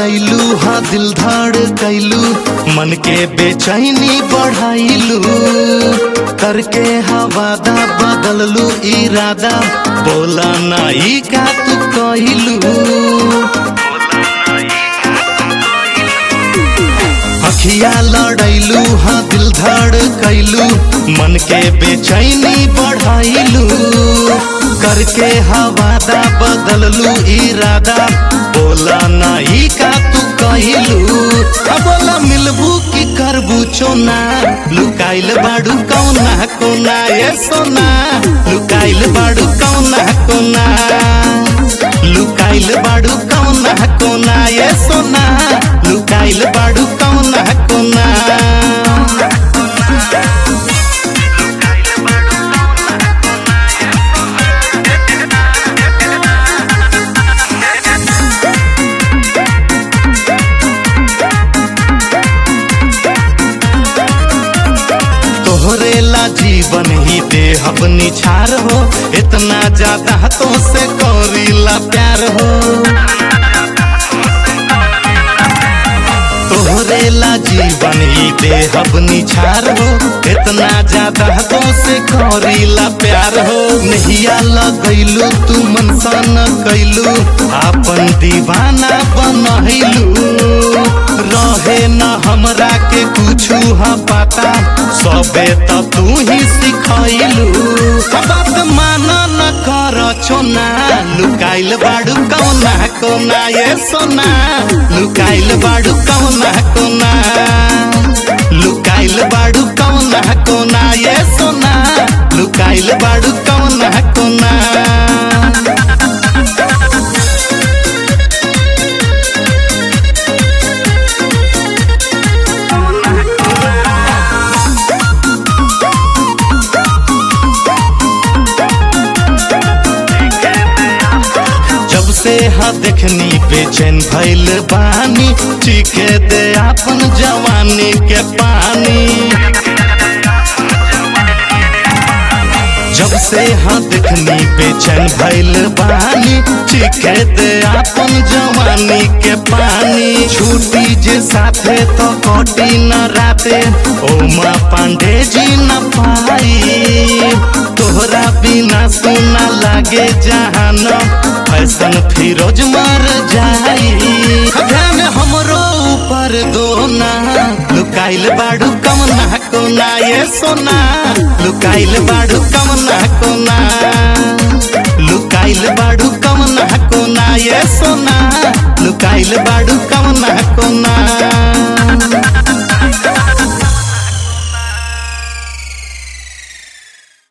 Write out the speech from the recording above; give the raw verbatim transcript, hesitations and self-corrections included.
लड़ैलू हाँ दिल धड़कैलू मन के बेचैनी बढ़ाइलू करके हाँ वादा बदललू इरादा बोला नाई का तू कहलू अखिया लड़ैलू हाँ दिल धड़कैलू मन के बेचैनी बढ़ाइलू करके हाँ वादा बदललू इरादा बोला नाई का तू कहलू बोला मिलबू की करबू चोना लुकाइल बाड़ू कौना कोना ये सोना लुकाइल बाड़ू कौना कोना लुकाइल बाड़ू कौना कोना ये सोना लुकाइल बाड़ू कौना कोना तोहरेला जीवन ही दे अपनी छार हो इतना ज्यादा तो से करीला प्यार हो तोहरेला जीवन ही दे अपनी छार हो इतना ज्यादा तो से करीला प्यार हो नहिया लगैलू तू मनसा न कैलू अपन दीवाना बनैलू रहे न हमरा के कुछ हा पता सबे तो तू ही सिखैलू बात माना न कर छोना लुकाइल बाड़ू कौना कोना ये सोना लुकाइल बाड़ू कौना कोना लुकाइल बाड़ू कौना कोना ये सोना लुकाइल बाड़ू कौना कोना से हाँ देखनी बेचैन भइल बानी चीखे दे अपन जवानी के पानी जब से हाँ देखनी बेचैन भइल बानी चीखे दे अपन जवानी के पानी छूटी जे साथे तो कटी न राते ओमा पांडे जी न पाई तोहरा बिना सुना लागे जहान फैशन फिरोज मर जाई ध्यान हमरो ऊपर दो ना लुकाइल बाड़ू कमना कोना ये सोना लुकाइल बाड़ू कमना कोना लुकाइल बाड़ू कमना कोना ये सोना लुकाइल बाड़ू कमना कोना।